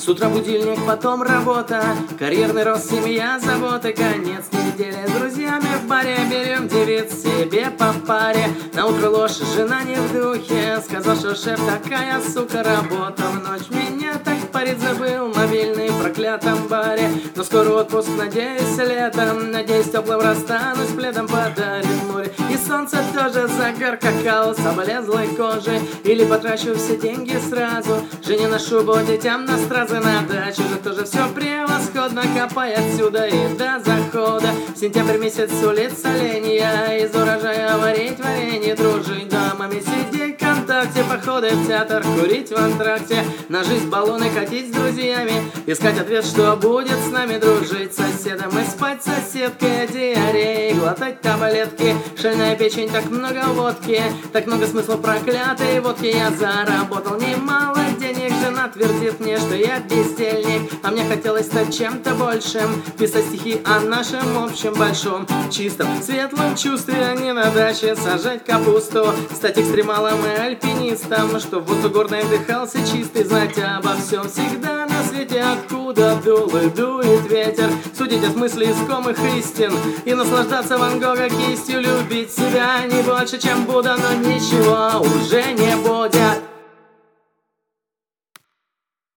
С утра будильник, потом работа, карьерный рост, семья, заботы. Конец недели с друзьями в баре, берем девиц себе по паре. На утро ложь, жена не в духе, сказал, что шеф такая сука. Работа в ночь, меня так парить забыл, мобильный в проклятом баре. Но скоро отпуск, надеюсь, летом, надеюсь, теплым расстанусь, пледом подарит море. И солнце тоже, загар, какао с облезлой кожей. Или потрачу все деньги сразу, жене на шубу, детям на стразы. На даче же тоже все превосходно, копай отсюда и до захода. Сентябрь месяц, с улиц оленья, из урожая варить варенье, дружить дамами, сидеть ВКонтакте, походы в театр, курить в антракте, на жизнь баллоны катить с друзьями, искать ответ, что будет с нами, дружить с соседом и спать с соседкой, диареей, глотать таблетки, шальная печень, так много водки, так много смысла проклятой водки. Я заработал немало денег, жена твердит мне, что я бездельник, а мне хотелось стать чем-то большим, писать стихи о нашем общем большом, чистом, светлом чувстве, а не на даче сажать капусту, стать экстремалом и альпинистом, что в воздух горной вдыхался чистый, знать обо всем всегда на свете, откуда дул и дует ветер, судить о смысле искомых истин и наслаждаться Ван Гога кистью, любить себя не больше, чем Будда, но ничего уже не будет.